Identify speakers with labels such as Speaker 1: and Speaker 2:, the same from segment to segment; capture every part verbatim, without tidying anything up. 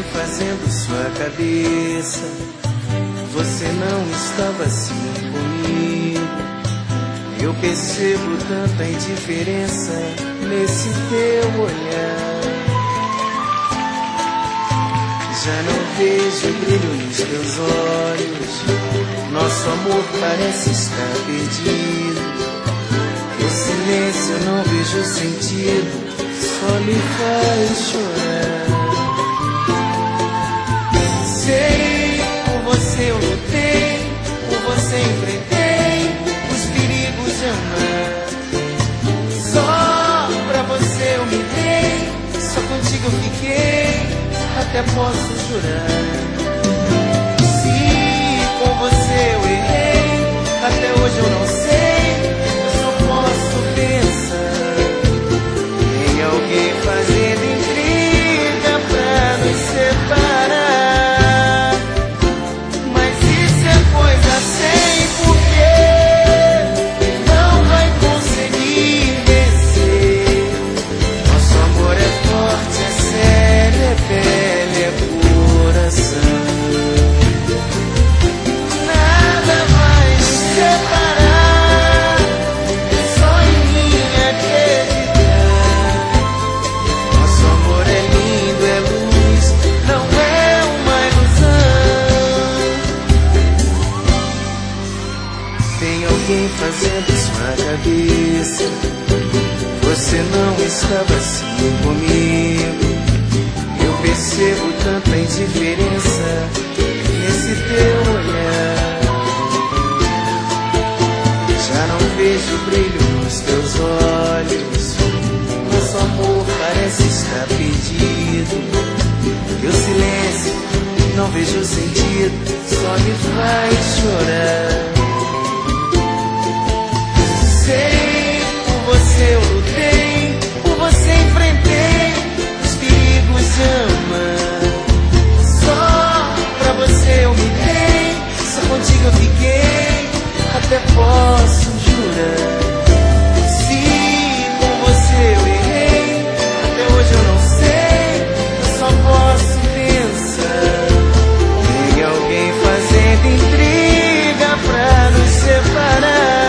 Speaker 1: fazendo sua cabeça? Você não estava assim comigo. Eu percebo tanta indiferença nesse teu olhar. Já não vejo brilho nos teus olhos. Nosso amor parece estar perdido. O silêncio eu não vejo sentido, só me faz chorar. Sei, por você eu lutei, por você enfrentei os perigos de amar. Só pra você eu me dei, só contigo eu fiquei, até posso jurar. Se com você eu errei, até hoje eu não sei, eu só posso pensar em alguém fazendo intriga pra nos separar. Mas isso é coisa sem porquê, não vai conseguir vencer. Nosso amor é forte, é sério, é pele, é coração. Nada vai nos separar, é só em mim acreditar. Nosso amor é lindo, é luz, não é uma ilusão. Tem alguém fazendo sua cabeça. Você não estava assim comigo. Eu percebo tanta indiferença nesse teu olhar. Já não vejo brilho nos teus olhos. Nosso amor parece estar perdido. E o silêncio não vejo sentido, só me faz chorar. Sei, por você eu lutei, por você enfrentei os perigos de amar. Só pra você eu me dei, só contigo eu fiquei, até posso jurar. Se com você eu errei, até hoje eu não sei, eu só posso pensar em alguém fazendo intriga pra nos separar.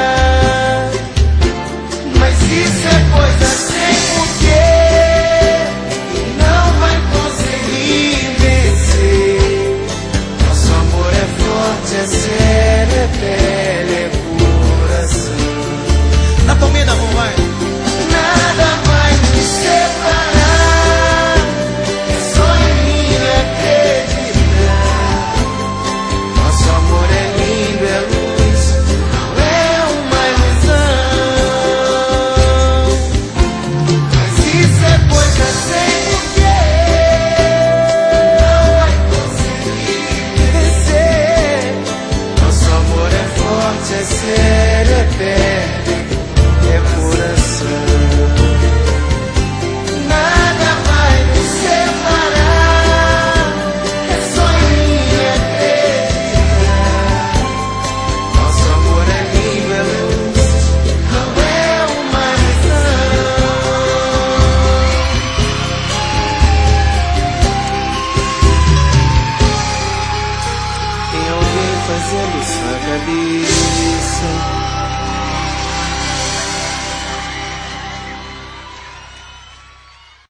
Speaker 1: Mas isso é coisa sem porquê, não vai conseguir vencer. Nosso amor é forte, é sério, é pele, é coração. Na palminha da mão, vai. Nada vai nos separar, é só em mim acreditar. Nosso amor é lindo, é luz, não é uma ilusão. Mas isso é coisa sem porquê, não vai conseguir vencer. Nosso amor é forte, é sério, é pele, é coração. Nada vai nos separar, é só em mim acreditar. Nosso amor é lindo, é luz, não é uma ilusão. Tem alguém fazendo sua cabeça.